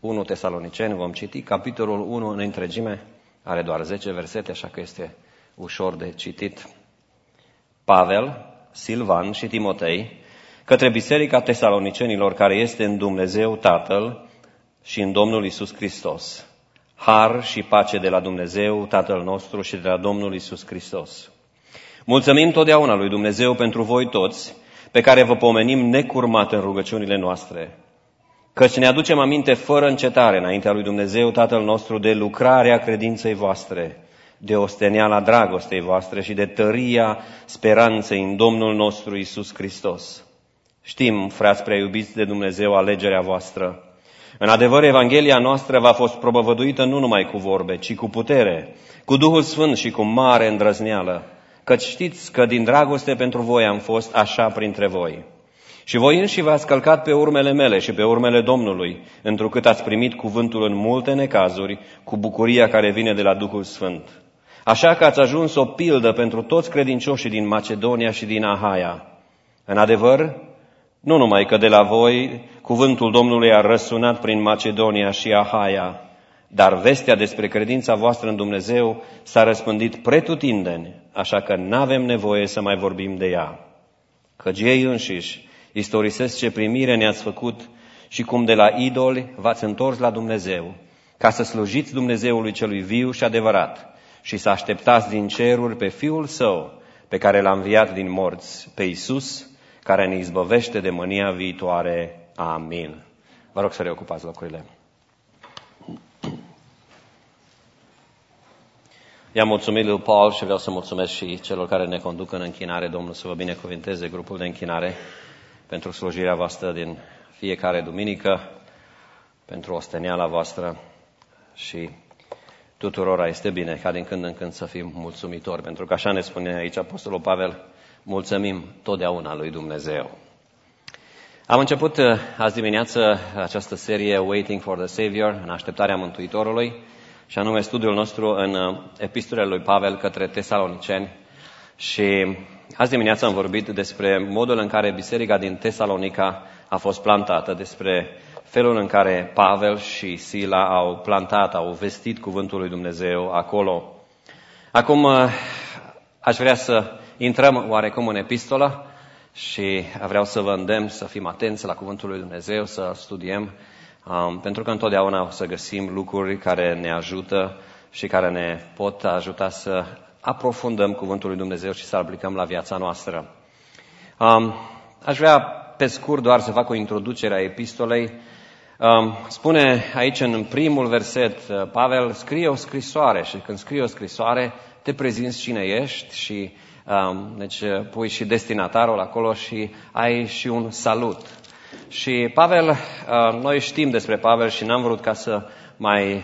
1 Tesaloniceni, vom citi capitolul 1 în întregime, are doar 10 versete, așa că este ușor de citit. Pavel, Silvan și Timotei, către biserica tesalonicenilor care este în Dumnezeu Tatăl și în Domnul Iisus Hristos. Har și pace de la Dumnezeu Tatăl nostru și de la Domnul Iisus Hristos. Mulțumim totdeauna lui Dumnezeu pentru voi toți, pe care vă pomenim necurmat în rugăciunile noastre, căci ne aducem aminte fără încetare înaintea lui Dumnezeu Tatăl nostru de lucrarea credinței voastre, de osteniala dragostei voastre și de tăria speranței în Domnul nostru Iisus Hristos. Știm, frați prea iubiți de Dumnezeu, alegerea voastră. În adevăr, Evanghelia noastră v-a fost propovăduită nu numai cu vorbe, ci cu putere, cu Duhul Sfânt și cu mare îndrăzneală, căci știți că din dragoste pentru voi am fost așa printre voi. Și voi înși v-ați călcat pe urmele mele și pe urmele Domnului, întrucât ați primit cuvântul în multe necazuri, cu bucuria care vine de la Duhul Sfânt. Așa că ați ajuns o pildă pentru toți credincioșii din Macedonia și din Ahaia. În adevăr, nu numai că de la voi cuvântul Domnului a răsunat prin Macedonia și Ahaia, dar vestea despre credința voastră în Dumnezeu s-a răspândit pretutindeni, așa că n-avem nevoie să mai vorbim de ea. Căci ei înșiși istorisesc ce primire ne-ați făcut și cum de la idoli v-ați întors la Dumnezeu, ca să slujiți Dumnezeului celui viu și adevărat și să așteptați din ceruri pe Fiul Său, pe care l-a înviat din morți, pe Iisus, care ne izbăvește de mânia viitoare. Amin. Vă rog să reocupați locurile. I-am mulțumit lui Paul și vreau să mulțumesc și celor care ne conduc în închinare. Domnul să vă binecuvinteze grupul de închinare pentru slujirea voastră din fiecare duminică, pentru osteniala voastră și tuturora este bine ca din când în când să fim mulțumitori, pentru că așa ne spune aici Apostolul Pavel, mulțumim totdeauna lui Dumnezeu. Am început azi dimineață această serie Waiting for the Savior, în așteptarea Mântuitorului, și anume studiul nostru în epistolele lui Pavel către Tesaloniceni. Și azi dimineață am vorbit despre modul în care biserica din Tesalonica a fost plantată, despre felul în care Pavel și Sila au plantat, au vestit cuvântul lui Dumnezeu acolo. Acum aș vrea să intrăm oarecum în epistolă și vreau să vă îndemn să fim atenți la cuvântul lui Dumnezeu, să studiem, pentru că întotdeauna o să găsim lucruri care ne ajută și care ne pot ajuta să aprofundăm cuvântul lui Dumnezeu și să aplicăm la viața noastră. Aș vrea pe scurt doar să fac o introducere a epistolei. Spune aici în primul verset, Pavel scrie o scrisoare și când scrie o scrisoare te prezinți cine ești și deci pui și destinatarul acolo și ai și un salut. Și Pavel, noi știm despre Pavel și n-am vrut ca să mai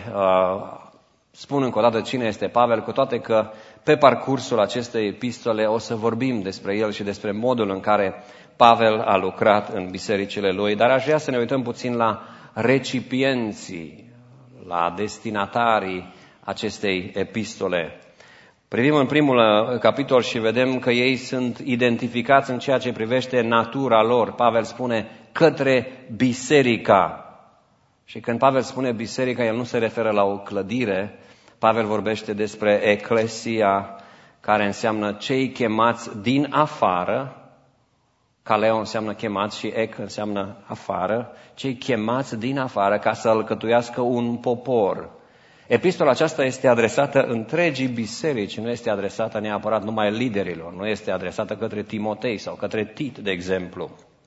spun încă o dată cine este Pavel, cu toate că pe parcursul acestei epistole o să vorbim despre el și despre modul în care Pavel a lucrat în bisericile lui, dar aș vrea să ne uităm puțin la recipienții, la destinatarii acestei epistole. Privim în primul capitol și vedem că ei sunt identificați în ceea ce privește natura lor. Pavel spune către biserica. Și când Pavel spune biserica, el nu se referă la o clădire. Pavel vorbește despre eclesia, care înseamnă cei chemați din afară. Kaleo înseamnă chemați și ec înseamnă afară. Cei chemați din afară ca să alcătuiască un popor. Epistola aceasta este adresată întregii biserici, nu este adresată neapărat numai liderilor, nu este adresată către Timotei sau către Tit, de exemplu.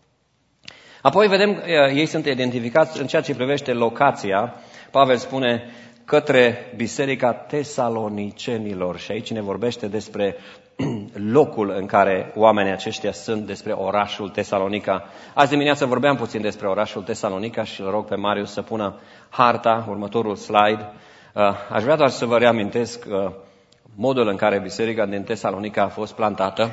Apoi vedem, ei sunt identificați în ceea ce privește locația. Pavel spune către biserica tesalonicenilor și aici ne vorbește despre locul în care oamenii aceștia sunt, despre orașul Tesalonica. Azi dimineață vorbeam puțin despre orașul Tesalonica și îl rog pe Marius să pună harta, următorul slide. Aș vrea doar să vă reamintesc modul în care biserica din Tesalonica a fost plantată.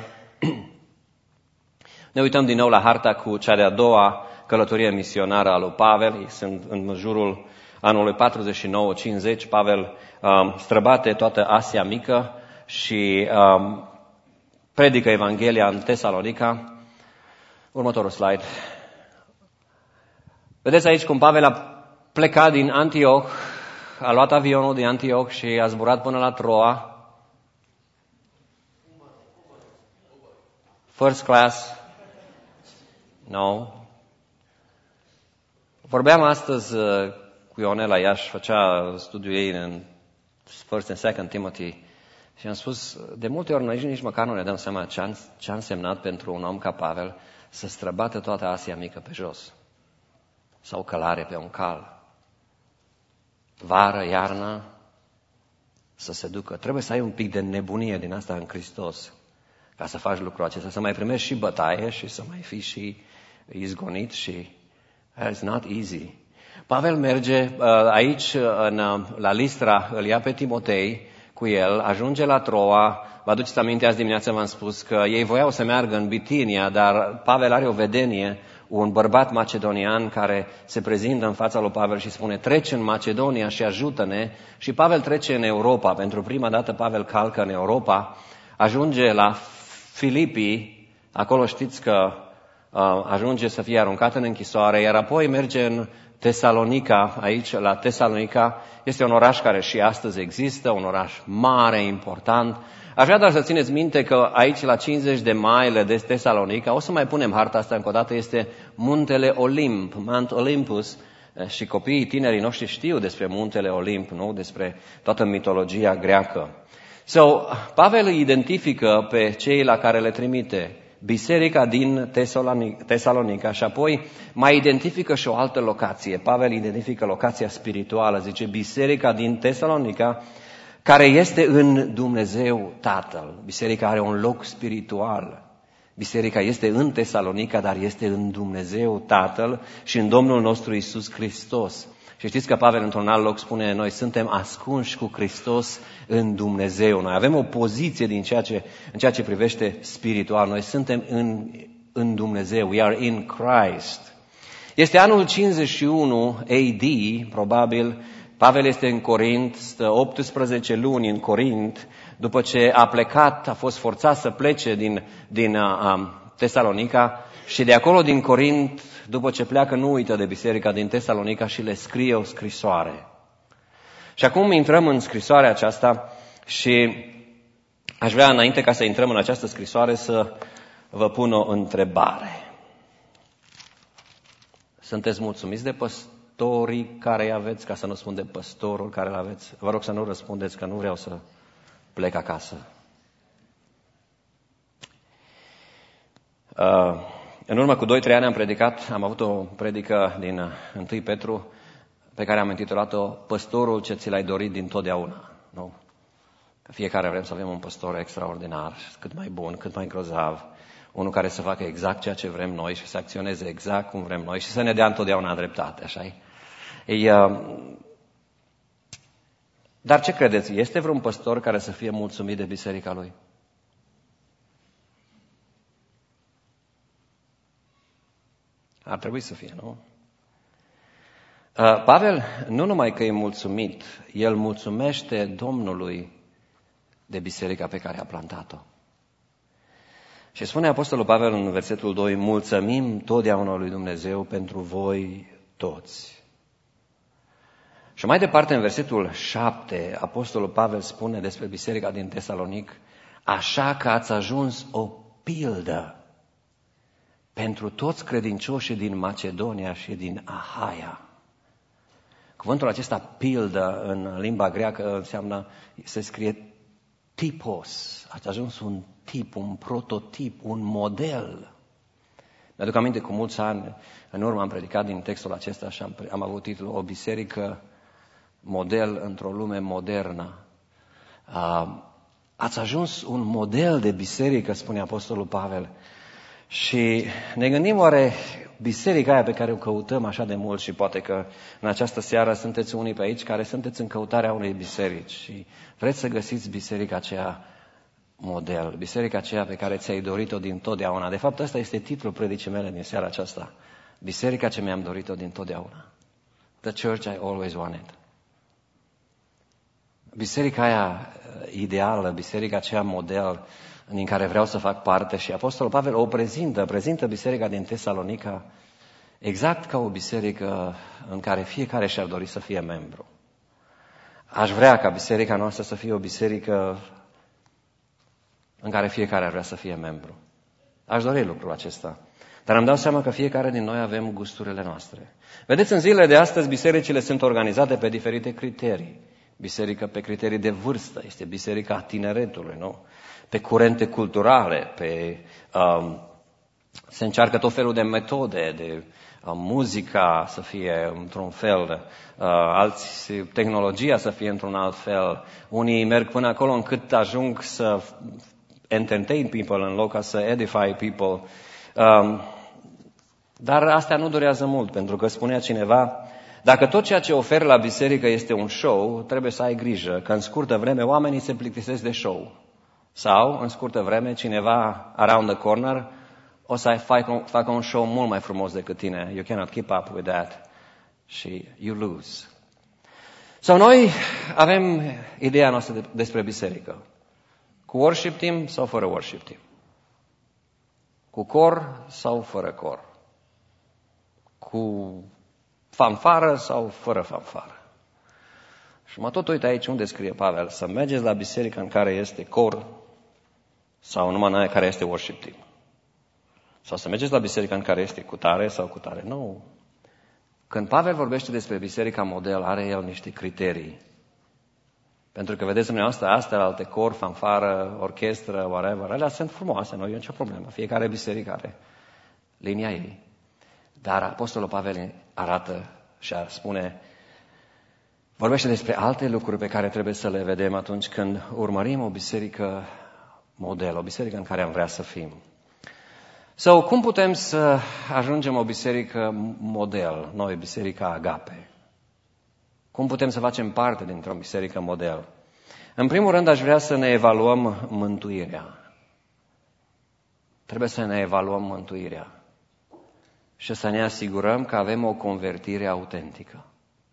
Ne uităm din nou la harta cu cea de-a doua călătorie misionară a lui Pavel. Sunt în jurul anului 49-50. Pavel străbate toată Asia Mică și predică Evanghelia în Tesalonica. Următorul slide. Vedeți aici cum Pavel a plecat din Antioch, a luat avionul din Antioch și a zburat până la Troa. First class? No. Vorbeam astăzi cu Ionela Iași, făcea studiul ei în First and Second Timothy și am spus, de multe ori noi nici măcar nu ne dăm seama ce a însemnat pentru un om ca Pavel să străbată toată Asia Mică pe jos sau călare pe un cal. Vară, iarnă, să se ducă. Trebuie să ai un pic de nebunie din asta în Hristos ca să faci lucrul acesta, să mai primești și bătaie și să mai fii și izgonit și it's not easy. Pavel merge aici la Listra, îl ia pe Timotei cu el, ajunge la Troa. Vă aduceți aminte, azi dimineață v-am spus că ei voiau să meargă în Bitinia, dar Pavel are o vedenie, un bărbat macedonian care se prezintă în fața lui Pavel și spune, trece în Macedonia și ajută-ne. Și Pavel trece în Europa. Pentru prima dată Pavel calcă în Europa, ajunge la Filipii, acolo știți că ajunge să fie aruncat în închisoare, iar apoi merge în Tesalonica, aici la Tesalonica, este un oraș care și astăzi există, un oraș mare, important. Aș vrea doar să țineți minte că aici la 50 de mile de Tesalonica, o să mai punem harta asta încă o dată, este muntele Olimp, Mount Olympus, și copiii tinerii noștri știu despre muntele Olimp, nu? Despre toată mitologia greacă. Pavel îi identifică pe cei la care le trimite, biserica din Tesalonica, și apoi mai identifică și o altă locație. Pavel identifică locația spirituală, zice biserica din Tesalonica, care este în Dumnezeu Tatăl. Biserica are un loc spiritual. Biserica este în Tesalonica, dar este în Dumnezeu Tatăl și în Domnul nostru Iisus Hristos. Și știți că Pavel într-un alt loc spune, noi suntem ascunși cu Hristos în Dumnezeu. Noi avem o poziție în ceea ce privește spiritual. Noi suntem în Dumnezeu. We are in Christ. Este anul 51 AD, probabil. Pavel este în Corint, stă 18 luni în Corint, după ce a plecat, a fost forțat să plece din Tesalonica și de acolo din Corint, după ce pleacă, nu uită de biserica din Tesalonica și le scrie o scrisoare. Și acum intrăm în scrisoarea aceasta și aș vrea, înainte ca să intrăm în această scrisoare, să vă pun o întrebare. Sunteți mulțumiți de păstorii care îi aveți, ca să nu spun de păstorul care îl aveți? Vă rog să nu răspundeți, că nu vreau să plec acasă. În urmă cu 2-3 ani am avut o predică din 1 Petru pe care am intitulat-o Păstorul ce ți l-ai dorit dintotdeauna. Nu? Că fiecare vrem să avem un păstor extraordinar, cât mai bun, cât mai grozav, unul care să facă exact ceea ce vrem noi și să acționeze exact cum vrem noi și să ne dea întotdeauna dreptate, așa-i? Dar ce credeți? Este vreun păstor care să fie mulțumit de biserica lui? Ar trebui să fie, nu? Pavel nu numai că e mulțumit, el mulțumește Domnului de biserica pe care a plantat-o. Și spune Apostolul Pavel în versetul 2, mulțumim totdeauna lui Dumnezeu pentru voi toți. Și mai departe, în versetul 7, Apostolul Pavel spune despre biserica din Tesalonic, așa că ați ajuns o pildă pentru toți credincioșii din Macedonia și din Ahaia. Cuvântul acesta, pildă, în limba greacă înseamnă, se scrie tipos. Ați ajuns un tip, un prototip, un model. Mi-aduc aminte, cu mulți ani în urmă am predicat din textul acesta și am avut titlul O biserică model într-o lume modernă. Ați ajuns un model de biserică, spune Apostolul Pavel. Și ne gândim, oare biserica aia pe care o căutăm așa de mult, și poate că în această seară sunteți unii pe aici care sunteți în căutarea unei biserici și vreți să găsiți biserica aceea model, biserica aceea pe care ți-ai dorit-o din totdeauna. De fapt, ăsta este titlul predicii mele din seara aceasta. Biserica ce mi-am dorit-o din totdeauna. The church I always wanted. Biserica aia ideală, biserica aceea model din care vreau să fac parte. Și Apostolul Pavel o prezintă biserica din Tesalonica exact ca o biserică în care fiecare și-ar dori să fie membru. Aș vrea ca biserica noastră să fie o biserică în care fiecare ar vrea să fie membru. Aș dori lucrul acesta. Dar îmi dau seama că fiecare din noi avem gusturile noastre. Vedeți, în zilele de astăzi, bisericile sunt organizate pe diferite criterii. Biserica pe criterii de vârstă, este biserica tineretului, nu? Pe curente culturale, se încearcă tot felul de metode, de muzica să fie într-un fel, tehnologia să fie într-un alt fel. Unii merg până acolo încât ajung să entertain people în loc ca să edify people. Dar astea nu durează mult, pentru că spunea cineva, dacă tot ceea ce oferi la biserică este un show, trebuie să ai grijă că în scurtă vreme oamenii se plictisesc de show. Sau, în scurtă vreme, cineva around the corner o să facă un show mult mai frumos decât tine. You cannot keep up with that. Și you lose. Sau noi avem ideea noastră despre biserică. Cu worship team sau fără worship team? Cu cor sau fără cor? Cu fanfară sau fără fanfară? Și mă tot uit aici unde scrie Pavel, să mergeți la biserica în care este cor sau numai în aia care este worship team. Sau să mergeți la biserica în care este cutare sau cutare. Nu. Când Pavel vorbește despre biserica model, are el niște criterii. Pentru că, vedeți dumneavoastră, astea alte cor, fanfară, orchestră, whatever, alea sunt frumoase, nu e nicio problemă. Fiecare biserică are linia ei. Dar Apostolul Pavel arată și spune, vorbește despre alte lucruri pe care trebuie să le vedem atunci când urmărim o biserică model, o biserică în care am vrea să fim. Sau cum putem să ajungem o biserică model, noi, biserica Agape? Cum putem să facem parte dintr-o biserică model? În primul rând, aș vrea să ne evaluăm mântuirea. Trebuie să ne evaluăm mântuirea și să ne asigurăm că avem o convertire autentică.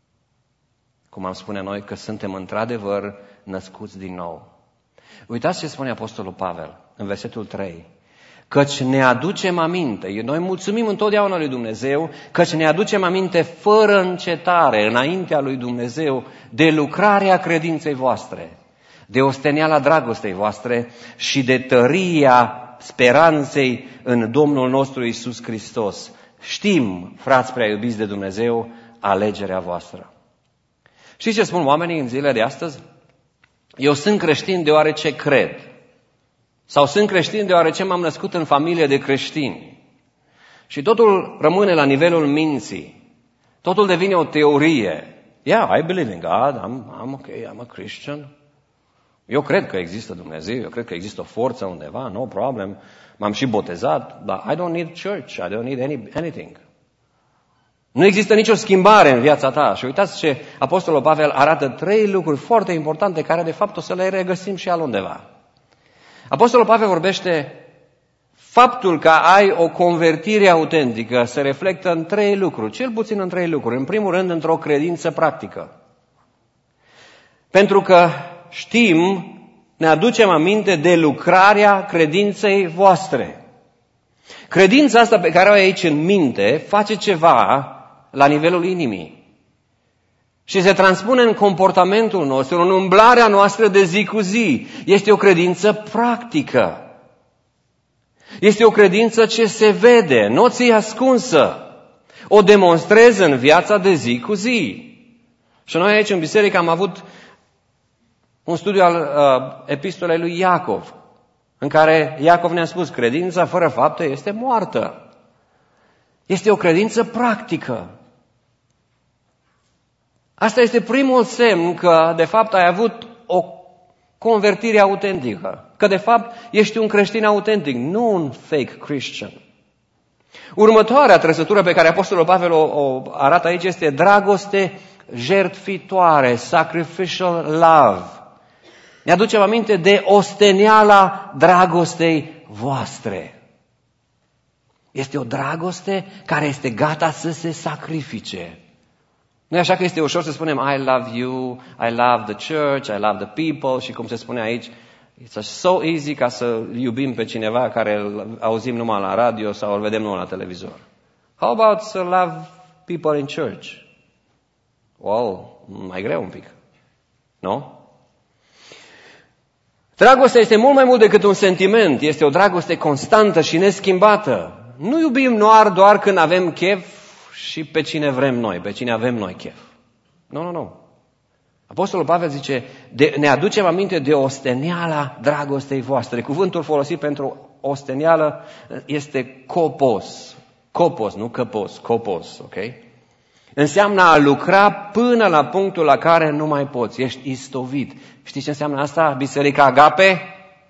Cum am spune noi, că suntem într-adevăr născuți din nou. Uitați ce spune Apostolul Pavel în versetul 3. Căci ne aducem aminte, noi mulțumim întotdeauna lui Dumnezeu, căci ne aducem aminte fără încetare înaintea lui Dumnezeu de lucrarea credinței voastre, de osteniala dragostei voastre și de tăria speranței în Domnul nostru Iisus Hristos. Știm, frați prea iubiți de Dumnezeu, alegerea voastră. Știți ce spun oamenii în zilele de astăzi? Eu sunt creștin deoarece cred. Sau sunt creștin deoarece m-am născut în familie de creștini. Și totul rămâne la nivelul minții. Totul devine o teorie. Yeah, I believe in God, I'm okay, I'm a Christian. Eu cred că există Dumnezeu, eu cred că există o forță undeva, no problem. M-am și botezat, dar I don't need church, I don't need anything. Nu există nicio schimbare în viața ta. Și uitați ce Apostolul Pavel arată 3 lucruri foarte importante care de fapt o să le regăsim și altundeva. Apostolul Pavel vorbește faptul că ai o convertire autentică se reflectă în 3 lucruri, cel puțin în 3 lucruri. În primul rând, într-o credință practică. Pentru că știm, ne aducem aminte de lucrarea credinței voastre. Credința asta pe care o ai aici în minte face ceva la nivelul inimii. Și se transpune în comportamentul nostru, în umblarea noastră de zi cu zi. Este o credință practică. Este o credință ce se vede, nu ți-e ascunsă. O demonstrezi în viața de zi cu zi. Și noi aici în biserică am avut un studiu al epistolei lui Iacov, în care Iacov ne-a spus, credința fără fapte este moartă. Este o credință practică. Asta este primul semn că, de fapt, ai avut o convertire autentică. Că, de fapt, ești un creștin autentic, nu un fake Christian. Următoarea trăsătură pe care Apostolul Pavel o arată aici este dragoste jertfitoare, sacrificial love. Ne aducem aminte de osteniala dragostei voastre. Este o dragoste care este gata să se sacrifice. Nu e așa că este ușor să spunem I love you, I love the church, I love the people și cum se spune aici, it's so easy ca să iubim pe cineva care îl auzim numai la radio sau îl vedem numai la televizor. How about să love people in church? Well, mai greu un pic. Nu? Dragostea este mult mai mult decât un sentiment. Este o dragoste constantă și neschimbată. Nu iubim doar când avem chef și pe cine vrem noi, pe cine avem noi chef. Nu. Apostolul Pavel zice, ne aducem aminte de osteniala dragostei voastre. Cuvântul folosit pentru ostenială este kopos. Kopos, nu căpos, kopos, ok? Înseamnă a lucra până la punctul la care nu mai poți. Ești istovit. Știi ce înseamnă asta? Biserica agape?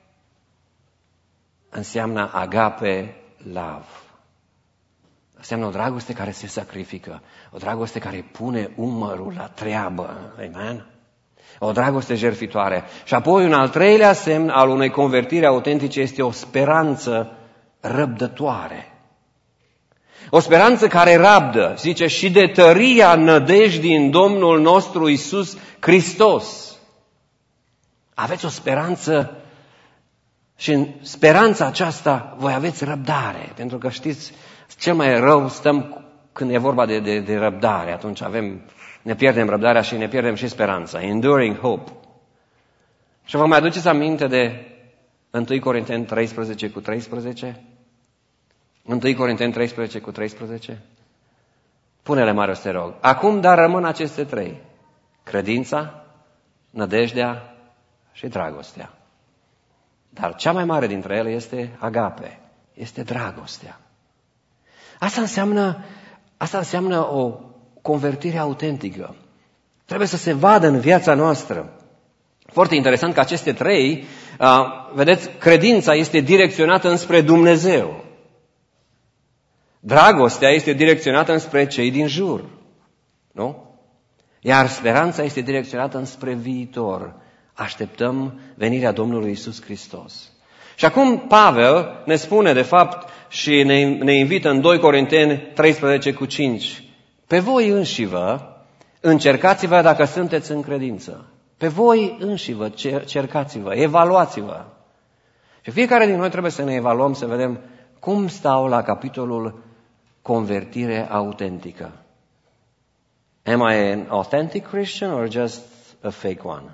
Înseamnă agape love. Înseamnă o dragoste care se sacrifică. O dragoste care pune umărul la treabă. Amen? O dragoste jertfitoare. Și apoi un al treilea semn al unei convertiri autentice este o speranță răbdătoare. O speranță care rabdă, zice, și de tăria nădejdii în Domnul nostru Iisus Hristos. Aveți o speranță și în speranța aceasta voi aveți răbdare. Pentru că știți, cel mai rău stăm când e vorba de răbdare. Atunci ne pierdem răbdarea și ne pierdem și speranța. Enduring hope. Și vă mai aduceți aminte de 1 Corinteni 13:13? 1 Corinteni 13:13? Pune-le, Marius, te rog. Acum, dar rămân aceste trei. Credința, nădejdea și dragostea. Dar cea mai mare dintre ele este agape. Este dragostea. Asta înseamnă o convertire autentică. Trebuie să se vadă în viața noastră. Foarte interesant că aceste trei, vedeți, credința este direcționată înspre Dumnezeu. Dragostea este direcționată înspre cei din jur. Nu? Iar speranța este direcționată înspre viitor. Așteptăm venirea Domnului Iisus Hristos. Și acum Pavel ne spune, de fapt, și ne invită în 2 Corinteni 13:5. Pe voi înșivă, încercați-vă dacă sunteți în credință. Pe voi înșivă, cercați-vă, evaluați-vă. Și fiecare din noi trebuie să ne evaluăm, să vedem cum stau la capitolul convertire autentică. Am I an authentic Christian or just a fake one?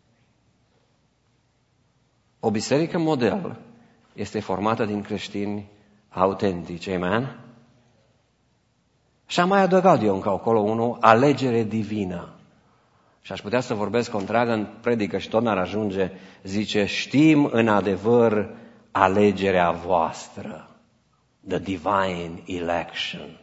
O biserică model este formată din creștini autentici. Amen? Și am mai adăugat eu încă acolo unul, alegere divină. Și aș putea să vorbesc o întreagă în predică și tot n-ar ajunge. Zice, știm în adevăr alegerea voastră. The divine election.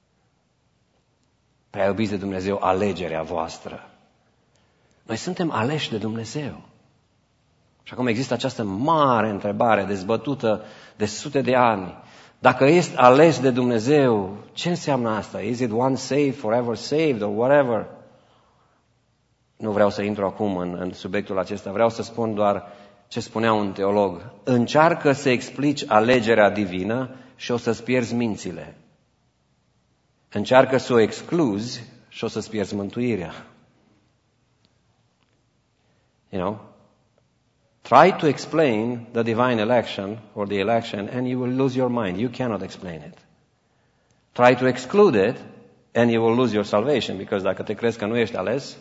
Prea iubiți de Dumnezeu, alegerea voastră. Noi suntem aleși de Dumnezeu. Și acum există această mare întrebare dezbătută de sute de ani. Dacă ești ales de Dumnezeu, ce înseamnă asta? Is it one saved, forever saved, or whatever? Nu vreau să intru acum în subiectul acesta, vreau să spun doar ce spunea un teolog. Încearcă să explici alegerea divină și o să-ți pierzi mințile. Încearcă să o excluzi și o să-ți pierzi mântuirea. You know? Try to explain the divine election or the election and you will lose your mind. You cannot explain it. Try to exclude it and you will lose your salvation, because dacă te crezi că nu ești ales,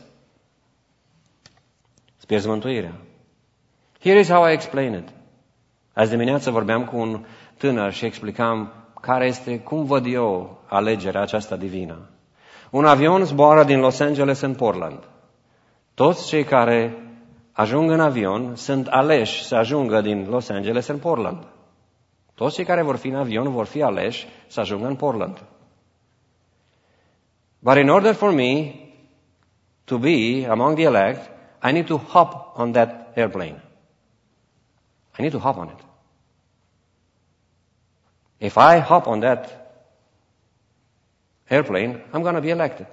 îți pierzi mântuirea. Here is how I explain it. Azi dimineață vorbeam cu un tânăr și explicam cum văd eu alegerea aceasta divină. Un avion zboară din Los Angeles în Portland. Toți cei care ajung în avion sunt aleși să ajungă din Los Angeles în Portland. Toți cei care vor fi în avion vor fi aleși să ajungă în Portland. But in order for me to be among the elect, I need to hop on that airplane. I need to hop on it. If I hop on that airplane, I'm going to be elected.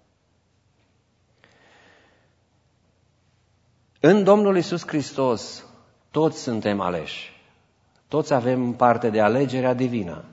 În Domnul Iisus Hristos, toți suntem aleși. Toți avem parte de alegerea divină.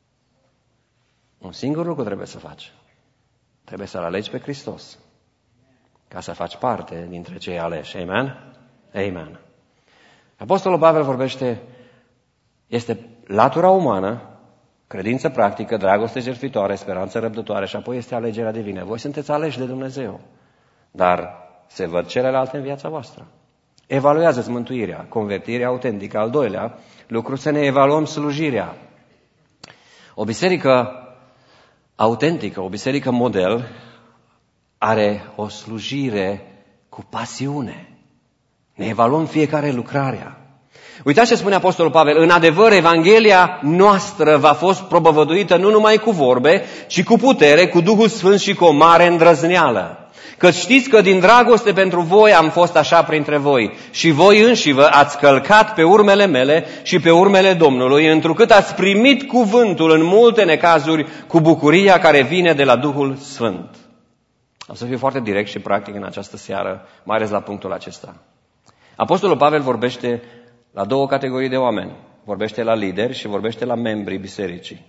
Un singur lucru trebuie să faci. Trebuie să-L alegi pe Hristos. Ca să faci parte dintre cei aleși. Amen? Amen. Apostolul Pavel vorbește, este latura umană credință practică, dragoste jertfitoare, speranță răbdătoare și apoi este alegerea divină. Voi sunteți aleși de Dumnezeu, dar se văd celelalte în viața voastră. Evaluează-ți mântuirea, convertirea autentică. Al doilea lucru, să ne evaluăm slujirea. O biserică autentică, o biserică model, are o slujire cu pasiune. Ne evaluăm fiecare lucrarea. Uitați ce spune Apostolul Pavel. În adevăr, Evanghelia noastră v-a fost propovăduită nu numai cu vorbe, ci cu putere, cu Duhul Sfânt și cu o mare îndrăzneală. Că știți că din dragoste pentru voi am fost așa printre voi și voi înșivă ați călcat pe urmele mele și pe urmele Domnului, întrucât ați primit cuvântul în multe necazuri cu bucuria care vine de la Duhul Sfânt. Am să fiu foarte direct și practic în această seară, mai ales la punctul acesta. Apostolul Pavel vorbește la două categorii de oameni. Vorbește la lideri și vorbește la membrii bisericii.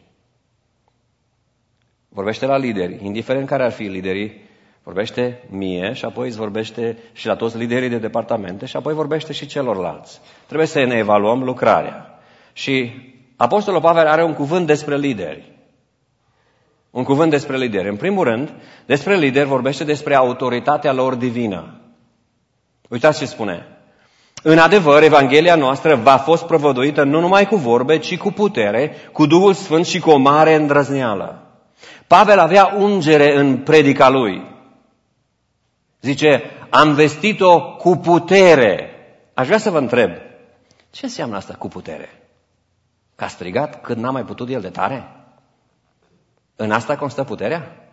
Vorbește la lideri, indiferent care ar fi liderii, vorbește mie și apoi îți vorbește și la toți liderii de departamente și apoi vorbește și celorlalți. Trebuie să ne evaluăm lucrarea. Și Apostolul Pavel are un cuvânt despre lideri. Un cuvânt despre lideri. În primul rând, despre lideri vorbește despre autoritatea lor divină. Uitați ce spune. În adevăr, Evanghelia noastră v-a fost propovăduită nu numai cu vorbe, ci cu putere, cu Duhul Sfânt și cu o mare îndrăzneală. Pavel avea ungere în predica lui. Zice, am vestit-o cu putere. Aș vrea să vă întreb, ce înseamnă asta cu putere? Că a strigat când n-a mai putut el de tare? În asta constă puterea?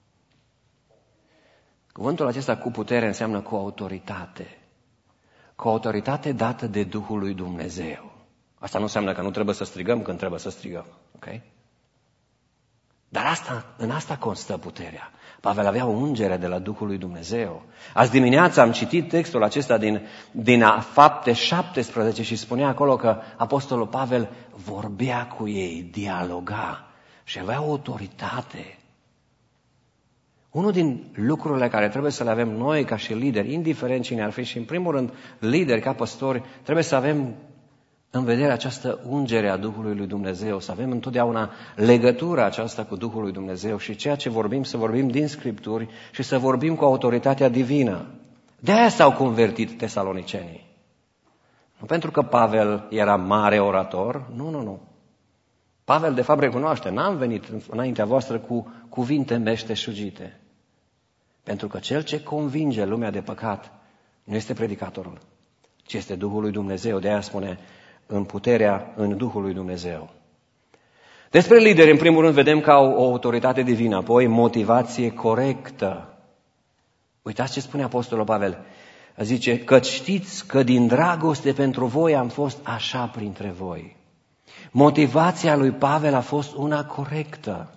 Cuvântul acesta cu putere înseamnă cu autoritate. Cu autoritate dată de Duhul lui Dumnezeu. Asta nu înseamnă că nu trebuie să strigăm când trebuie să strigăm. Okay? Dar în asta constă puterea. Pavel avea o ungere de la Duhul lui Dumnezeu. Azi dimineața am citit textul acesta din Fapte 17 și spunea acolo că Apostolul Pavel vorbea cu ei, dialoga și avea o autoritate. Unul din lucrurile care trebuie să le avem noi ca și lideri, indiferent cine ar fi și în primul rând lideri ca păstori, trebuie să avem în vedere această ungere a Duhului lui Dumnezeu, să avem întotdeauna legătura aceasta cu Duhul lui Dumnezeu și ceea ce vorbim, să vorbim din Scripturi și să vorbim cu autoritatea divină. De aia s-au convertit tesalonicenii. Nu pentru că Pavel era mare orator, nu. Pavel de fapt recunoaște, n-am venit înaintea voastră cu cuvinte meșteșugite. Pentru că cel ce convinge lumea de păcat nu este predicatorul, ci este Duhul lui Dumnezeu. De aia spune, în puterea, în Duhul lui Dumnezeu. Despre lideri, în primul rând, vedem că au o autoritate divină, apoi motivație corectă. Uitați ce spune Apostolul Pavel. Zice, că știți că din dragoste pentru voi am fost așa printre voi. Motivația lui Pavel a fost una corectă.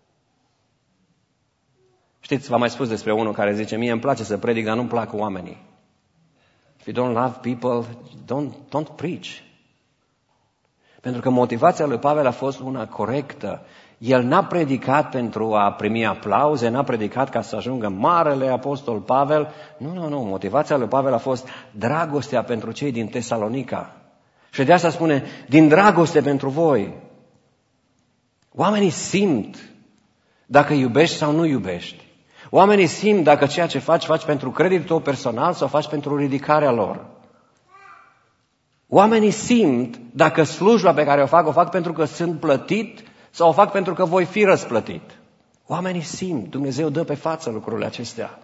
Știți, v-am mai spus despre unul care zice, mie îmi place să predic, dar nu-mi plac oamenii. If you don't love people, don't preach. Pentru că motivația lui Pavel a fost una corectă. El n-a predicat pentru a primi aplauze, n-a predicat ca să ajungă marele apostol Pavel. Nu. Motivația lui Pavel a fost dragostea pentru cei din Tesalonica. Și de asta spune, din dragoste pentru voi. Oamenii simt dacă iubești sau nu iubești. Oamenii simt dacă ceea ce faci pentru creditul tău personal sau faci pentru ridicarea lor. Oamenii simt dacă slujba pe care o fac pentru că sunt plătit sau o fac pentru că voi fi răsplătit. Oamenii simt, Dumnezeu dă pe față lucrurile acestea.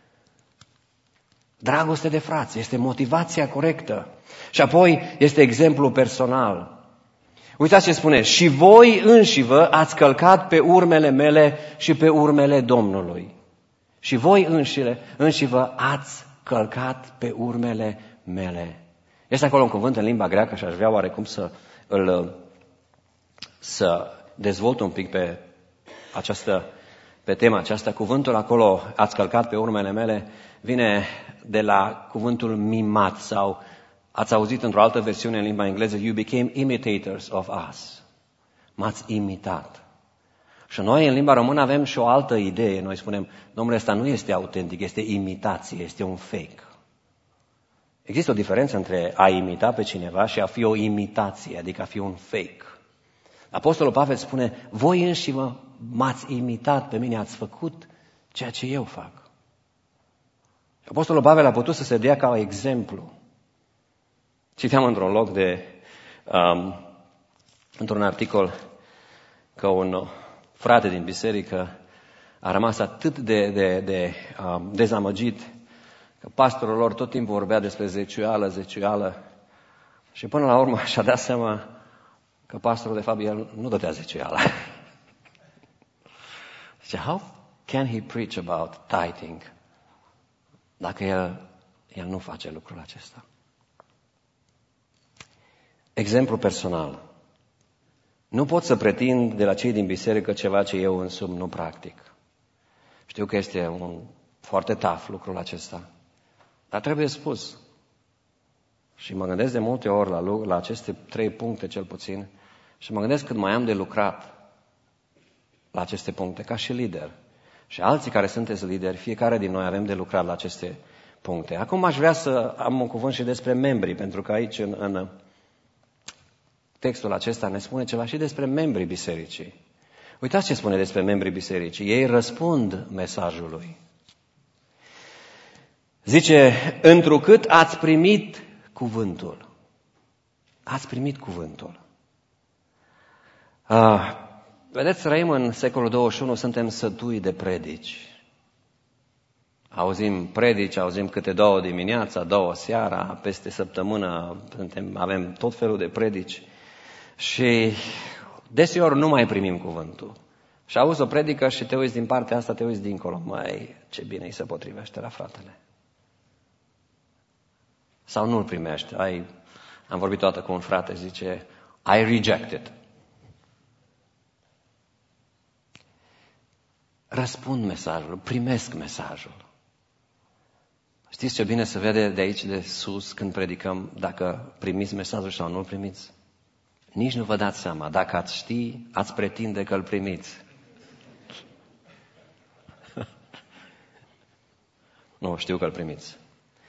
Dragoste de frați, este motivația corectă. Și apoi este exemplu personal. Uitați ce spune, și voi înșivă ați călcat pe urmele mele și pe urmele Domnului. Și voi înșivă ați călcat pe urmele mele. Este acolo un cuvânt în limba greacă și aș vrea oarecum să dezvolt un pic pe tema aceasta. Cuvântul acolo, ați călcat pe urmele mele, vine de la cuvântul mimat sau ați auzit într-o altă versiune în limba engleză, you became imitators of us. M-ați imitat. Și noi în limba română avem și o altă idee. Noi spunem, domnule, ăsta nu este autentic, este imitație, este un fake. Există o diferență între a imita pe cineva și a fi o imitație, adică a fi un fake. Apostolul Pavel spune, voi înși m-ați imitat pe mine, ați făcut ceea ce eu fac. Apostolul Pavel a putut să se dea ca exemplu. Citeam într-un loc într-un articol că un frate din biserică a rămas atât de dezamăgit că pastorul lor tot timpul vorbea despre zeciuială și până la urmă și-a dat seama că pastorul de fapt el nu dădea zeciuială. Zice, how can he preach about tithing dacă el nu face lucrul acesta? Exemplu personal. Nu pot să pretind de la cei din biserică ceva ce eu însumi nu practic. Știu că este un foarte tough lucrul acesta, dar trebuie spus. Și mă gândesc de multe ori la aceste 3 puncte cel puțin și mă gândesc cât mai am de lucrat la aceste puncte, ca și lider. Și alții care sunteți lideri, fiecare din noi avem de lucrat la aceste puncte. Acum aș vrea să am un cuvânt și despre membrii, pentru că aici în textul acesta ne spune ceva și despre membrii bisericii. Uitați ce spune despre membrii bisericii. Ei răspund mesajului. Zice, întrucât ați primit cuvântul. Ați primit cuvântul. Vedeți, trăim în secolul 21, suntem sătui de predici. Auzim predici, auzim câte 2 dimineața, 2 seara, peste săptămână avem tot felul de predici. Și deseori nu mai primim cuvântul. Și auzi o predică și te uiți din partea asta, te uiți dincolo. Mai, ce bine îi se potrivește la fratele. Sau nu-l primești. Am vorbit toată cu un frate, zice, I reject it. Răspund mesajul, primesc mesajul. Știți ce bine se vede de aici de sus când predicăm dacă primiți mesajul sau nu-l primiți? Nici nu vă dați seama. Dacă ați ști, ați pretinde că îl primiți. Nu, știu că îl primiți.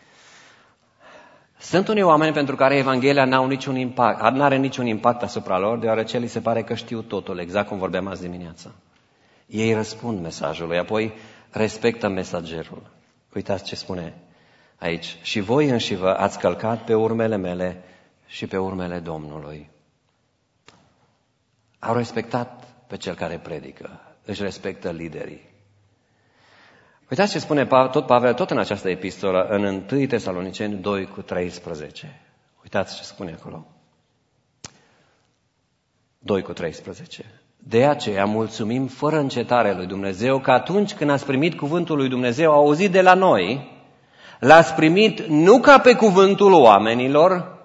Sunt unii oameni pentru care Evanghelia n-are niciun impact asupra lor, deoarece li se pare că știu totul, exact cum vorbeam azi dimineața. Ei răspund mesajului, apoi respectă mesagerul. Uitați ce spune aici. Și voi înși vă ați călcat pe urmele mele și pe urmele Domnului. Au respectat pe cel care predică, își respectă liderii. Uitați ce spune tot Pavel, tot în această epistolă, în 1 Tesaloniceni 2:13. Uitați ce spune acolo. 2:13. De aceea mulțumim fără încetare lui Dumnezeu că atunci când ați primit cuvântul lui Dumnezeu auzit de la noi, l-ați primit nu ca pe cuvântul oamenilor,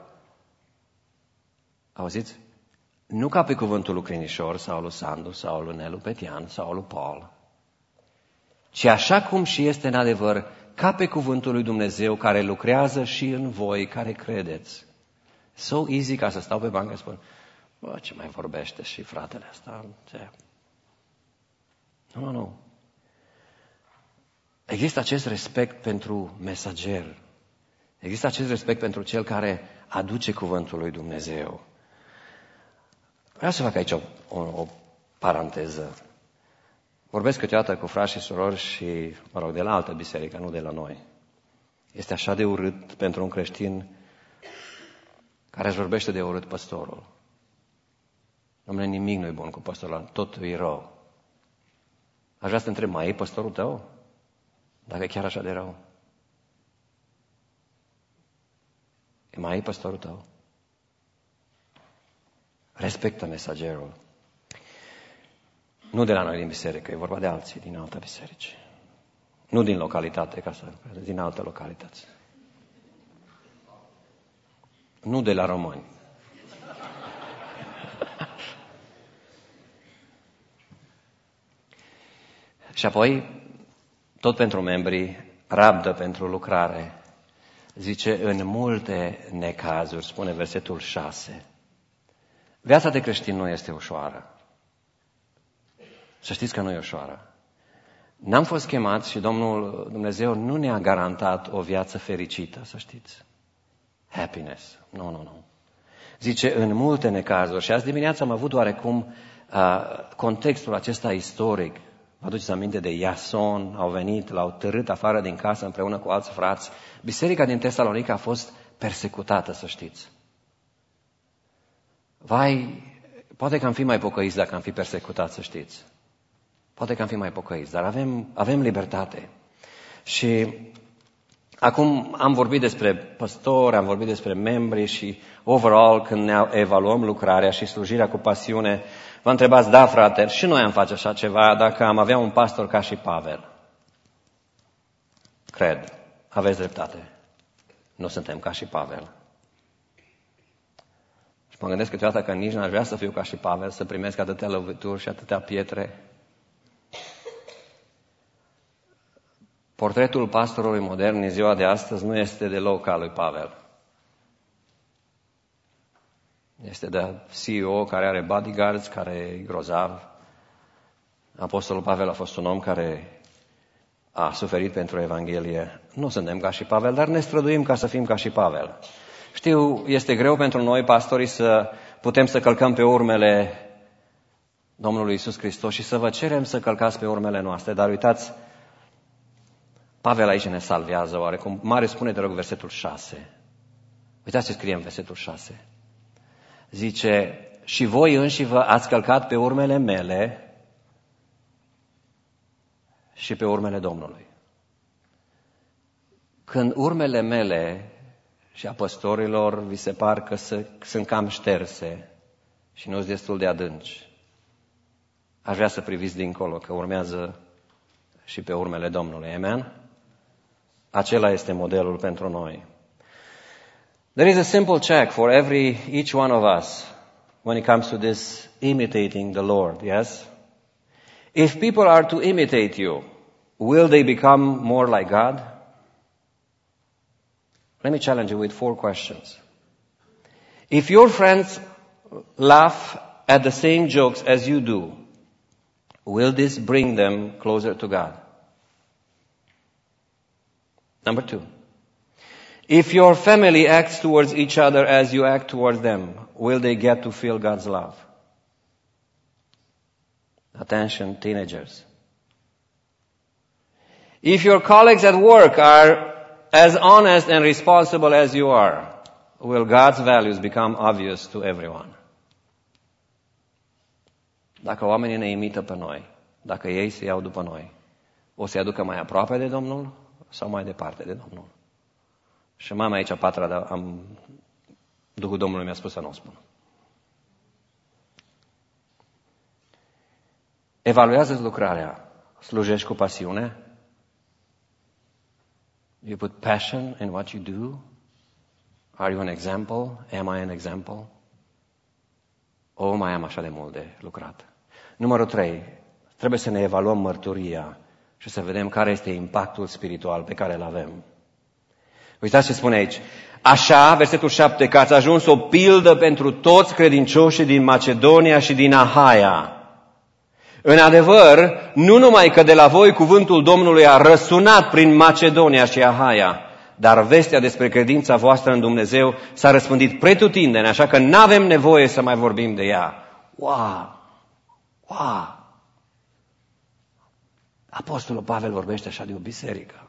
auziți? Nu ca pe cuvântul lui Crinișor sau lui Sandu sau lui Nelu Petian sau lui Paul, ci așa cum și este în adevăr, ca pe cuvântul lui Dumnezeu care lucrează și în voi care credeți. So easy ca să stau pe bancă și spun, bă, ce mai vorbește și fratele ăsta? Nu. Există acest respect pentru mesager. Există acest respect pentru cel care aduce cuvântul lui Dumnezeu. Vreau să fac aici o paranteză. Vorbesc câteodată cu frați și surori și, de la altă biserică, nu de la noi. Este așa de urât pentru un creștin care își vorbește de urât păstorul. Dom'le, nimic nu e bun cu păstorul, totul e rău. Aș vrea să te întreb, mai e păstorul tău? Dacă e chiar așa de rău. Mai e păstorul tău? Respectă mesagerul. Nu de la noi din biserică, e vorba de alții din altă biserici. Nu din localitate, din alte localități. Nu de la români. Și apoi, tot pentru membrii, rabdă pentru lucrare. Zice, în multe necazuri, spune versetul 6. Viața de creștin nu este ușoară. Să știți că nu e ușoară. N-am fost chemați și Domnul Dumnezeu nu ne-a garantat o viață fericită, să știți. Happiness. Nu. Zice, în multe necazuri. Și azi dimineața am avut oarecum contextul acesta istoric. Vă aduceți aminte de Iason, au venit, l-au târât afară din casă împreună cu alți frați. Biserica din Tesalonica a fost persecutată, să știți. Vai, poate că am fi mai pocăiți dacă am fi persecutați, să știți. Poate că am fi mai pocăiți, dar avem libertate. Și acum am vorbit despre păstori, am vorbit despre membri și overall când ne evaluăm lucrarea și slujirea cu pasiune, vă întrebați, da frate, și noi am face așa ceva dacă am avea un pastor ca și Pavel. Cred, aveți dreptate. Nu suntem ca și Pavel. Și mă gândesc câteodată că nici n-aș vrea să fiu ca și Pavel, să primesc atâtea lovituri și atâtea pietre. Portretul pastorului modern în ziua de astăzi nu este deloc al lui Pavel. Este de CEO care are bodyguards, care e grozav. Apostolul Pavel a fost un om care a suferit pentru Evanghelie. Nu suntem ca și Pavel, dar ne străduim ca să fim ca și Pavel. Știu, este greu pentru noi, pastorii, să putem să călcăm pe urmele Domnului Iisus Hristos și să vă cerem să călcați pe urmele noastre. Dar uitați, Pavel aici ne salvează oarecum. Mare spune, te rog, versetul 6. Uitați ce scrie în versetul 6. Zice, și voi înși vă ați călcat pe urmele mele și pe urmele Domnului. Când urmele mele și a păstorilor vi se par că sunt cam șterse și nu sunt destul de adânci, aș vrea să priviți dincolo, că urmează și pe urmele Domnului. Amen? Acela este modelul pentru noi. There is a simple check for each one of us when it comes to this imitating the Lord, yes? If people are to imitate you, will they become more like God? Let me challenge you with 4 questions. If your friends laugh at the same jokes as you do, will this bring them closer to God? Number 2. If your family acts towards each other as you act towards them, will they get to feel God's love? Attention, teenagers. If your colleagues at work are as honest and responsible as you are, will God's values become obvious to everyone? Dacă oamenii ne imită pe noi, dacă ei se iau după noi, o să-i aducă mai aproape de Domnul sau mai departe de Domnul? Și mama aici a 4-a, dar Duhul Domnului mi-a spus să nu o spun. Evaluează-ți lucrarea. Slujești cu pasiune? You put passion in what you do? Are you an example? Am I an example? Mai am așa de mult de lucrat. Numărul 3. Trebuie să ne evaluăm mărturia și să vedem care este impactul spiritual pe care îl avem. Uitați ce spune aici. Așa, versetul 7, că ați ajuns o pildă pentru toți credincioșii din Macedonia și din Ahaia. În adevăr, nu numai că de la voi cuvântul Domnului a răsunat prin Macedonia și Ahaia, dar vestea despre credința voastră în Dumnezeu s-a răspândit pretutindeni, așa că n-avem nevoie să mai vorbim de ea. Wow! Wow! Apostolul Pavel vorbește așa de o biserică.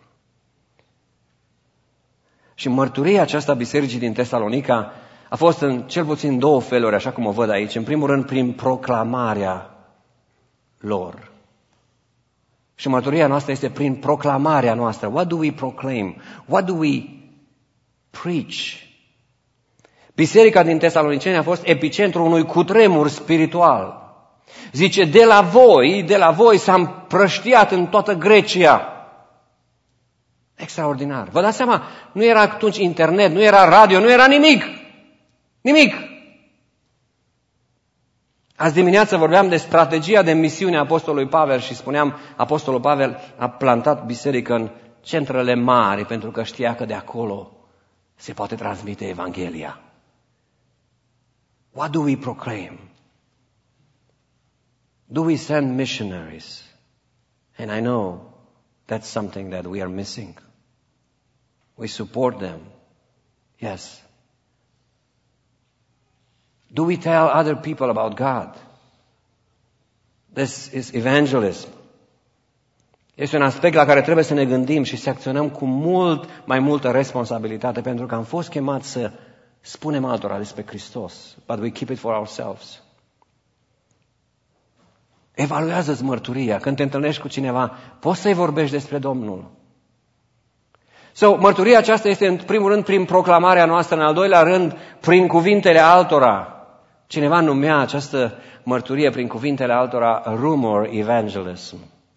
Și mărturia aceasta bisericii din Tesalonica a fost în cel puțin 2 feluri, așa cum o văd aici. În primul rând, prin proclamarea lor. Și mărturia noastră este prin proclamarea noastră. What do we proclaim? What do we preach? Biserica din Tesaloniceni a fost epicentrul unui cutremur spiritual. Zice, de la voi s-a împrăștiat în toată Grecia. Extraordinar. Vă dați seama, nu era atunci internet, nu era radio, nu era nimic. Nimic. Azi dimineață vorbeam de strategia de misiune a Apostolului Pavel și spuneam, Apostolul Pavel a plantat biserică în centrele mari pentru că știa că de acolo se poate transmite Evanghelia. What do we proclaim? Do we send missionaries? And I know that's something that we are missing. We support them. Yes. Do we tell other people about God? This is evangelism. Este un aspect la care trebuie să ne gândim și să acționăm cu mult mai multă responsabilitate, pentru că am fost chemați să spunem altora despre Hristos, but we keep it for ourselves. Evaluează-ți mărturia. Când te întâlnești cu cineva, poți să-i vorbești despre Domnul. Mărturia aceasta este în primul rând prin proclamarea noastră, în al doilea rând prin cuvintele altora. Cineva numea această mărturie prin cuvintele altora rumor evangelism.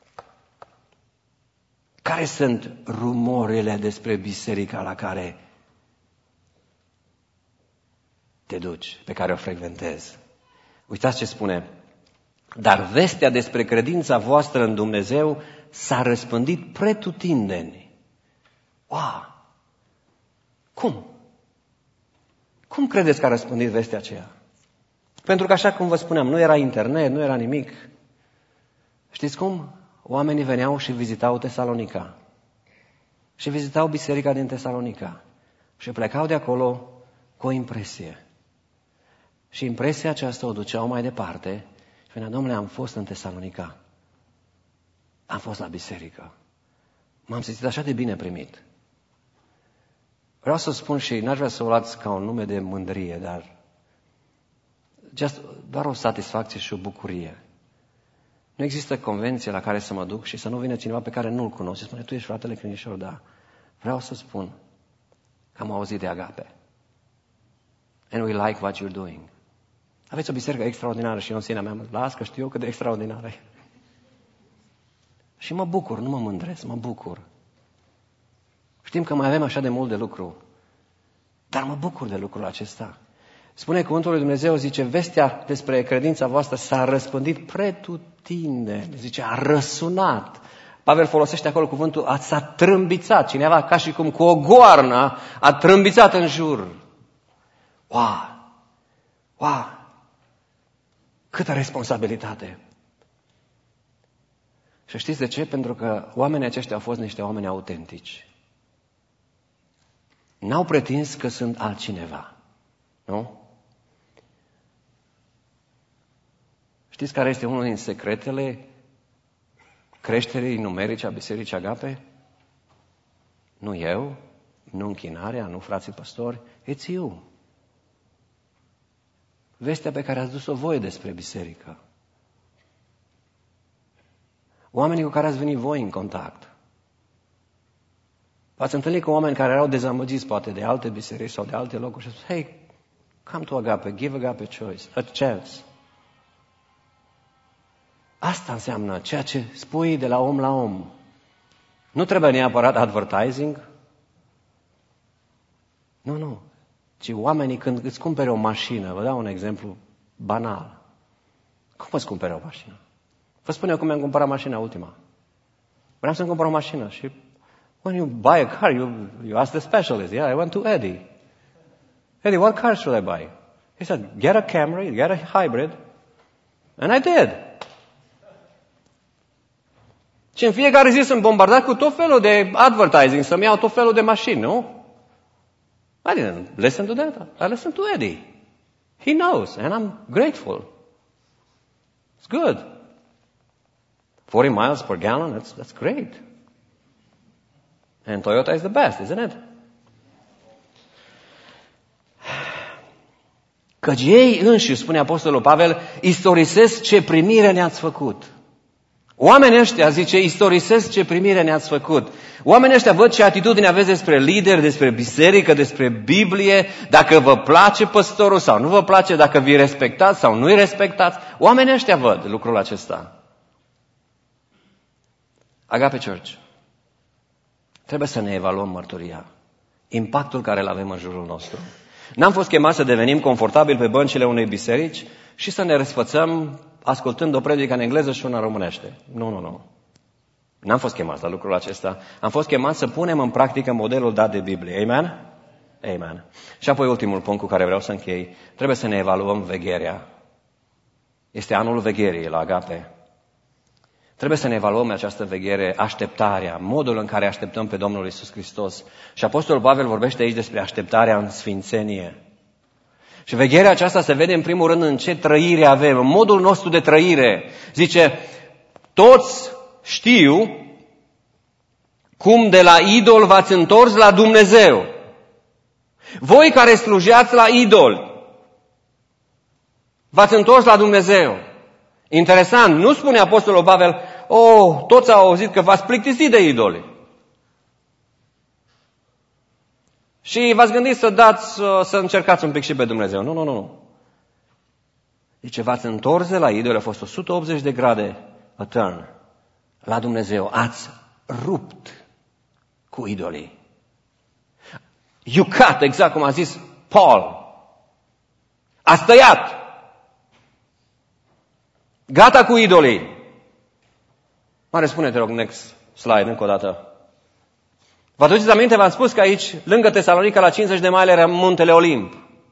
Care sunt rumorile despre biserica la care te duci, pe care o frecventezi? Uitați ce spune. Dar vestea despre credința voastră în Dumnezeu s-a răspândit pretutindeni. Wow! Cum? Cum credeți că a răspândit vestea aceea? Pentru că, așa cum vă spuneam, nu era internet, nu era nimic. Știți cum? Oamenii veneau și vizitau Tesalonica. Și vizitau biserica din Tesalonica. Și plecau de acolo cu o impresie. Și impresia aceasta o duceau mai departe. Și spunea, domnule, am fost în Tesalonica. Am fost la biserică. M-am simțit așa de bine primit. Vreau să spun și n-aș vrea să o luați ca un nume de mândrie, dar doar o satisfacție și o bucurie. Nu există convenție la care să mă duc și să nu vină cineva pe care nu-l cunosc și spune, tu ești fratele Crinișor, da. Vreau să spun că am auzit de Agape. And we like what you're doing. Aveți o biserică extraordinară și eu în sinea mea las că știu eu cât de extraordinară e. Și mă bucur, nu mă mândresc, mă bucur. Știm că mai avem așa de mult de lucru, dar mă bucur de lucrul acesta. Spune cuvântul lui Dumnezeu, zice, vestea despre credința voastră s-a răspândit pretutindeni, zice, a răsunat. Pavel folosește acolo cuvântul, s-a trâmbițat, cineva ca și cum cu o goarnă a trâmbițat în jur. Wow! Wow! Câtă responsabilitate! Și știți de ce? Pentru că oamenii aceștia au fost niște oameni autentici. N-au pretins că sunt altcineva. Nu? Știți care este unul din secretele creșterii numerice a Bisericii Agape? Nu eu, nu închinarea, nu frații păstori, it's you. Vestea pe care ați dus-o voi despre biserică. Oamenii cu care ați venit voi în contact. V-ați întâlnit cu oameni care erau dezamăgiți poate de alte biserici sau de alte locuri și spus, hey, come to Agape, give Agape a chance. Asta înseamnă ceea ce spui de la om la om. Nu trebuie neapărat advertising. Nu. Ci oamenii când îți cumpere o mașină, vă dau un exemplu banal. Cum îți cumpere o mașină? Vă spun eu cum mi-am cumpărat mașina ultima. Vreau să-mi cumpăr o mașină și when you buy a car, you ask the specialist. Yeah, I went to Eddie. Eddie, what car should I buy? He said, get a Camry, get a hybrid. And I did. Și în fiecare zi sunt bombardat cu tot felul de advertising, să-mi iau tot felul de mașini, nu? I didn't listen to that. I listened to Eddie. He knows, and I'm grateful. It's good. 40 miles per gallon, that's great. And Toyota is the best, isn't it? Căci ei înșiși, spune Apostolul Pavel, istorisesc ce primire ne-ați făcut. Oamenii ăștia, zice, istorisesc ce primire ne-ați făcut. Oamenii ăștia văd ce atitudine aveți despre lideri, despre biserică, despre Biblie, dacă vă place păstorul sau nu vă place, dacă vi respectați sau nu-i respectați. Oamenii ăștia văd lucrul acesta. Agape Church, trebuie să ne evaluăm mărturia, impactul care îl avem în jurul nostru. N-am fost chemați să devenim confortabili pe băncile unei biserici și să ne răsfățăm ascultând o predică în engleză și una în românește. Nu. N-am fost chemați la lucrul acesta. Am fost chemați să punem în practică modelul dat de Biblie. Amen? Amen. Și apoi ultimul punct cu care vreau să închei. Trebuie să ne evaluăm vegherea. Este anul vegherii la Agape. Trebuie să ne evaluăm această veghere, așteptarea, modul în care așteptăm pe Domnul Iisus Hristos. Și Apostolul Pavel vorbește aici despre așteptarea în sfințenie. Și vegherea aceasta se vede în primul rând în ce trăire avem, în modul nostru de trăire. Zice, toți știu cum de la idol v-ați întors la Dumnezeu. Voi care slujeați la idol, v-ați întors la Dumnezeu. Interesant, nu spune Apostolul Pavel, toți au auzit că v-ați plictisit de idoli. Și v-ați gândit să încercați un pic și pe Dumnezeu. Nu. Zice, v-ați întors de la idoli, a fost 180 de grade a turn la Dumnezeu. Ați rupt cu idolii. You cut, exact cum a zis Paul. Ați tăiat. Gata cu idolii. Mare, spune, te rog, next slide, încă o dată. Vă aduceți aminte, v-am spus că aici, lângă Tesalonica, la 50 de mile, era muntele Olimp.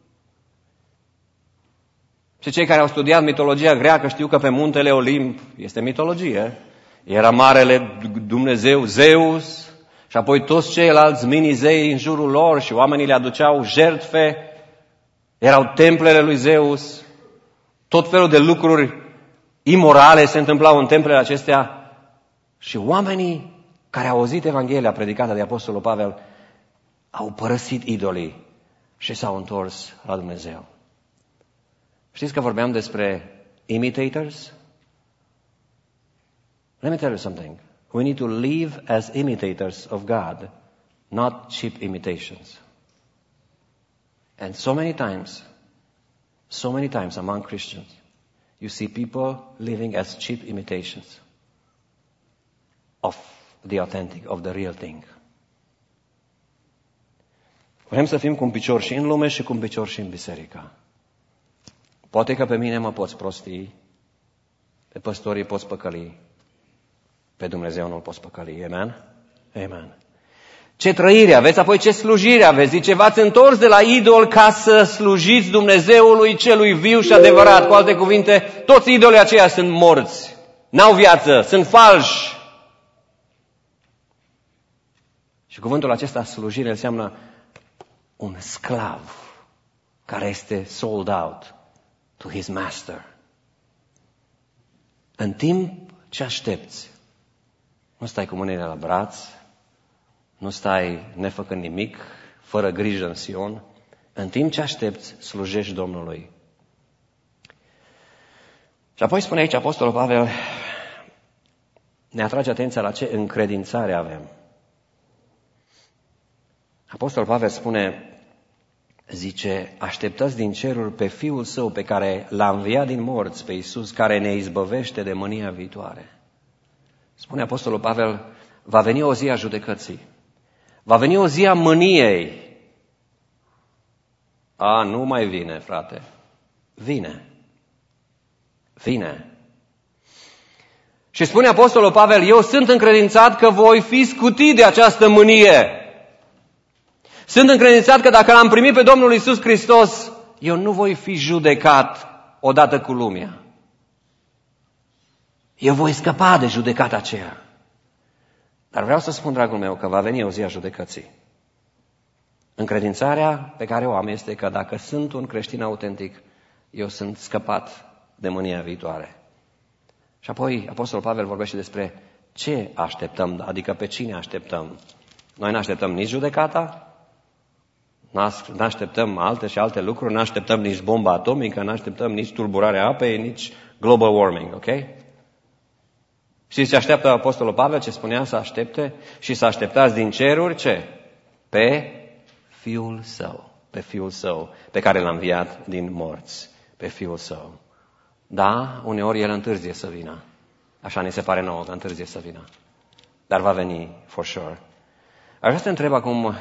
Și cei care au studiat mitologia greacă știu că pe muntele Olimp, este mitologie, era marele Dumnezeu Zeus și apoi toți ceilalți mini-zei în jurul lor și oamenii le aduceau jertfe, erau templele lui Zeus, tot felul de lucruri imorale se întâmplau în templele acestea și oamenii care au auzit Evanghelia predicată de Apostolul Pavel au părăsit idolii și s-au întors la Dumnezeu. Știți că vorbeam despre imitators? Let me tell you something. We need to live as imitators of God, not cheap imitations. And so many times among Christians, you see people living as cheap imitations of the authentic, of the real thing. Vrem să fim cu un picior și în lume și cu un picior și în biserică. Poate că pe mine mă poți prosti, pe păstorii poți păcăli, pe Dumnezeu nu-L poți păcăli. Amen? Amen. Ce trăire aveți, apoi ce slujire aveți. Zice, v-ați întors de la idol ca să slujiți Dumnezeului celui viu și adevărat. Cu alte cuvinte, toți idolii aceia sunt morți, n-au viață, sunt falși. Și cuvântul acesta, slujire, înseamnă un sclav care este sold out to his master. În timp ce aștepți, nu stai cu mâinile la braț, nu stai nefăcând nimic, fără grijă în Sion, în timp ce aștepți, slujești Domnului. Și apoi spune aici Apostolul Pavel, ne atrage atenția la ce încredințare avem. Apostolul Pavel spune, zice, așteptați din ceruri pe Fiul Său pe care l-a înviat din morți, pe Iisus, care ne izbăvește de mânia viitoare. Spune Apostolul Pavel, va veni o zi a judecății. Va veni o zi a mâniei. Nu mai vine, frate. Vine. Și spune Apostolul Pavel, eu sunt încredințat că voi fi scutit de această mânie. Sunt încredințat că dacă l-am primit pe Domnul Iisus Hristos, eu nu voi fi judecat odată cu lumea. Eu voi scăpa de judecata aceea. Dar vreau să spun, dragul meu, că va veni o zi a judecății. Încredințarea pe care o am este că dacă sunt un creștin autentic, eu sunt scăpat de mânia viitoare. Și apoi Apostolul Pavel vorbește despre ce așteptăm, adică pe cine așteptăm. Noi nu așteptăm nici judecata, nu așteptăm alte și alte lucruri, nu așteptăm nici bomba atomică, nu așteptăm nici tulburarea apei, nici global warming, ok? Știți ce așteaptă Apostolul Pavel, ce spunea să aștepte? Și să așteptați din ceruri ce? Pe Fiul Său, pe care l-a înviat din morți, pe Fiul Său. Da, uneori El întârzie să vină. Așa ne se pare nouă că întârzie să vină. Dar va veni, for sure. Aș vrea să te întreb acum,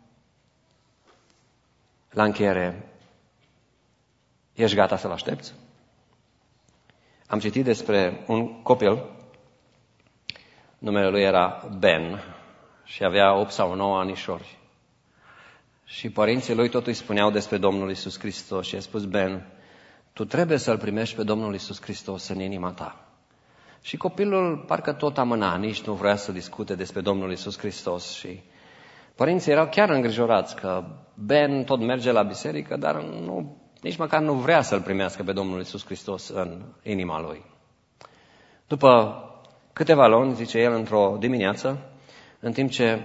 la încheiere, ești gata să-L aștepți? Am citit despre un copil, numele lui era Ben și avea 8 sau 9 anișori. Și părinții lui tot îi spuneau despre Domnul Iisus Hristos și i-a spus, Ben, tu trebuie să-L primești pe Domnul Iisus Hristos în inima ta. Și copilul parcă tot amâna, nici nu vrea să discute despre Domnul Iisus Hristos. Și părinții erau chiar îngrijorați că Ben tot merge la biserică, dar nu nici măcar nu vrea să-L primească pe Domnul Iisus Hristos în inima lui. După câteva luni, zice el, într-o dimineață, în timp ce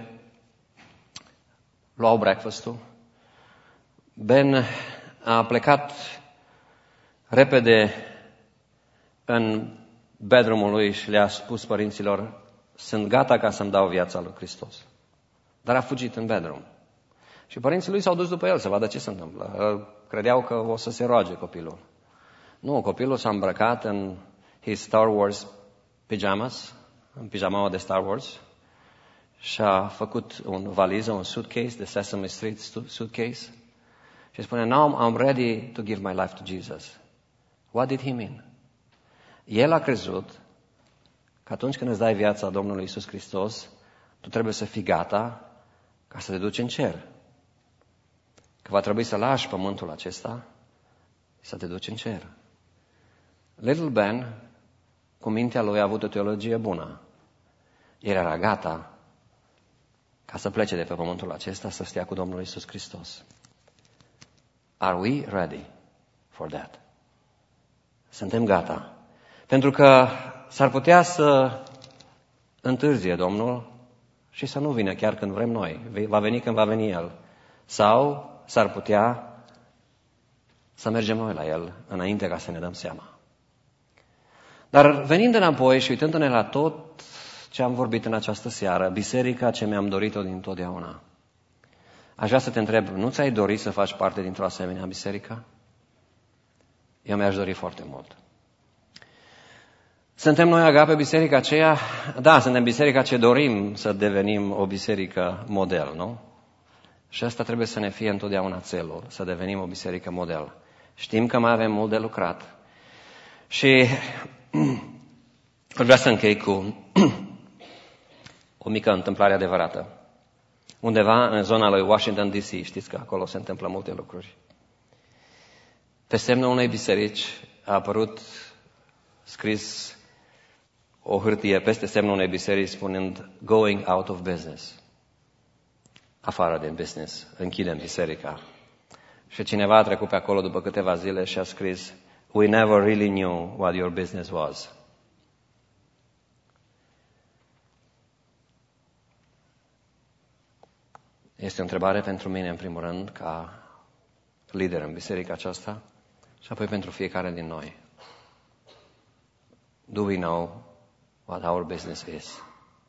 luau breakfast-ul, Ben a plecat repede în bedroom-ul lui și le-a spus părinților: sunt gata ca să-mi dau viața lui Hristos. Dar a fugit în bedroom. Și părinții lui s-au dus după el să vadă ce se întâmplă. Credeau că o să se roage copilul. Nu, copilul s-a îmbrăcat în his Star Wars pajamas, în pijamaua de Star Wars, și a făcut un valiză, un suitcase, de Sesame Street suitcase, și spune: now I'm ready to give my life to Jesus. What did he mean? El a crezut că atunci când îți dai viața Domnului Iisus Hristos, tu trebuie să fii gata ca să te duci în cer. Că va trebui să lași pământul acesta și să te duci în cer. Little Ben, cu mintea lui, a avut o teologie bună. El era gata ca să plece de pe pământul acesta, să stea cu Domnul Iisus Hristos. Are we ready for that? Suntem gata. Pentru că s-ar putea să întârzie Domnul și să nu vină chiar când vrem noi. Va veni când va veni El. Sau s-ar putea să mergem noi la El înainte ca să ne dăm seama. Dar venind înapoi și uitându-ne la tot ce am vorbit în această seară, biserica ce mi-am dorit-o dintotdeauna, aș vrea să te întreb: nu ți-ai dorit să faci parte dintr-o asemenea biserică? Eu mi-aș dori foarte mult. Suntem noi, Agape, biserica aceea? Da, suntem biserica ce dorim să devenim o biserică model, nu? Și asta trebuie să ne fie întotdeauna țelul, să devenim o biserică model. Știm că mai avem mult de lucrat. Și vreau să închei cu o mică întâmplare adevărată. Undeva în zona lui Washington DC, știți că acolo se întâmplă multe lucruri. Pe semnul unei biserici a apărut scris o hârtie peste semnul unei biserici spunând: going out of business. Afară din business, închidem biserica. Și cineva a trecut pe acolo după câteva zile și a scris: we never really knew what your business was. Este o întrebare pentru mine, în primul rând, ca lider în biserica aceasta, și apoi pentru fiecare din noi. Do we know what our business is?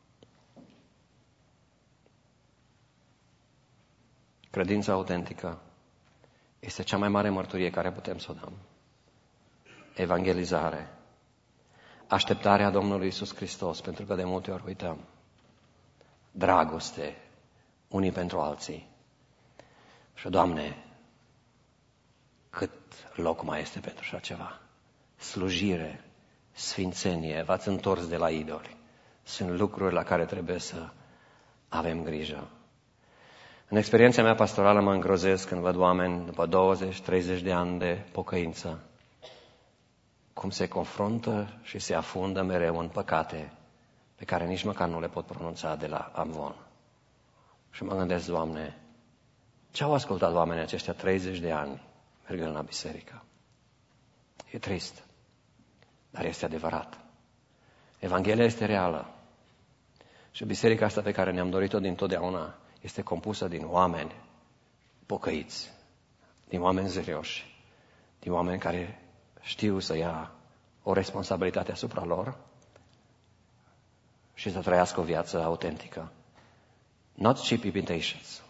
Credința autentică este cea mai mare mărturie care putem să o dăm. Evangelizare. Așteptarea Domnului Iisus Hristos, pentru că de multe ori uităm. Dragoste unii pentru alții. Și, Doamne, cât loc mai este pentru așa ceva? Slujire, sfințenie, v-ați întors de la idoli. Sunt lucruri la care trebuie să avem grijă. În experiența mea pastorală mă îngrozesc când văd oameni după 20-30 de ani de pocăință, cum se confruntă și se afundă mereu în păcate pe care nici măcar nu le pot pronunța de la amvon. Și mă gândesc: Doamne, ce au ascultat oamenii aceștia 30 de ani mergând la biserică? E trist, dar este adevărat. Evanghelia este reală. Și biserica asta pe care ne-am dorit-o dintotdeauna este compusă din oameni pocăiți, din oameni serioși, din oameni care știu să ia o responsabilitate asupra lor și să trăiască o viață autentică. Not cheap imitations,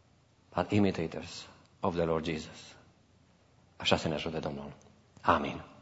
but imitators of the Lord Jesus. Așa să ne ajute Domnul. Amin.